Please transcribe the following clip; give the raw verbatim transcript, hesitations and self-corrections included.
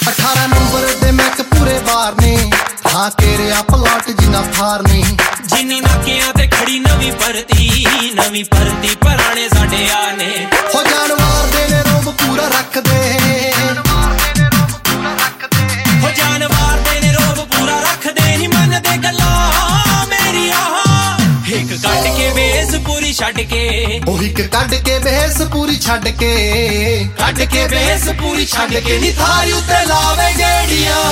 अठारह नंबर दे मैक पूरे बार ने हाँ केरिया प्लाट जिना थार ने जिन्नी नाकियां ते खड़ी नवी भरती नवी भरती पुराने साडे आने हो जानवर दे ने रोब पूरा रख दे हो जानवर दे ने रोब पूरा रख दे नहीं मन दे गल्लां मेरिया एक कट के बेस पूरी छड्ड के ओ एक कट के बेस पूरी छड्ड के कट के बेस पूरी छड्ड के नी थारी उत्ते लावे गेड़ियां